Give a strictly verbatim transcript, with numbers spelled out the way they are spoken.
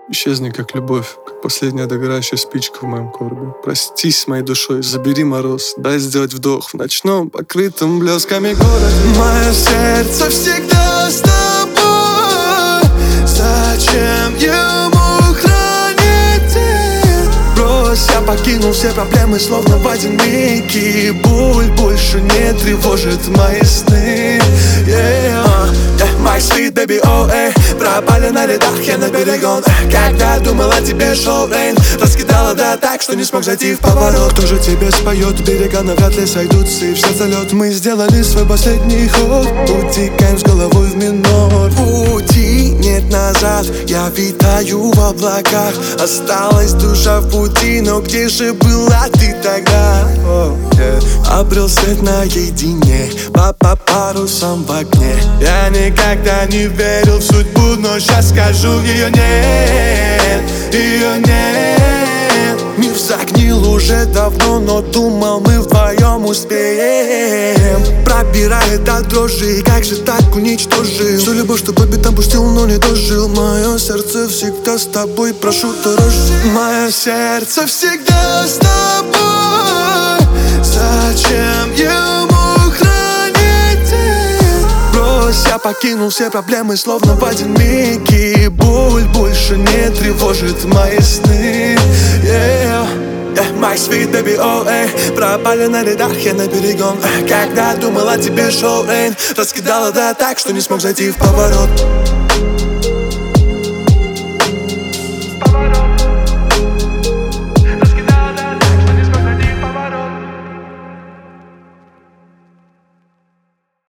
Исчезни, как любовь, как последняя догорающая спичка в моем коробе. Простись с моей душой, забери мороз, дай сделать вдох в ночном, покрытом блесками городе. Мое сердце всегда с тобой. Зачем ему хранить их? Брось, я покинул все проблемы, словно в один миг. И боль больше не тревожит мои сны. Yeah. Uh, yeah, my sweet baby, oh, эй. Пропали на рядах, я на берегу. Когда думал о тебе, шел рейн. Раскидала, да, так, что не смог зайти в поворот. Кто же тебе споет? Берега навряд ли сойдутся, и все залет. Мы сделали свой последний ход. Утекаем с головой в минор. Пути нет назад, я витаю в облаках. Осталась душа в пути, но где же была ты тогда? Oh, yeah. Обрел свет наедине, по по парусам в окне. Я никогда не верил в судьбу, но сейчас скажу: ее нет, ее нет. Мир загнил уже давно, но думал, мы вдвоем успеем. Пробирает до дрожи, как же так уничтожил всю любовь, что по битам пустил, но не дожил. Мое сердце всегда с тобой, прошу, дорожи. Мое сердце всегда с тобой. Зачем ему хранить их? Брось, я покинул все проблемы, словно в один миг. И боль больше не тревожит мои сны. Yeah. Yeah, my sweet baby, oh, эй. Пропали на рядах, я на берегу. Когда думал о тебе, шел рейн. Раскидала, да, так, что не смог зайти в поворот.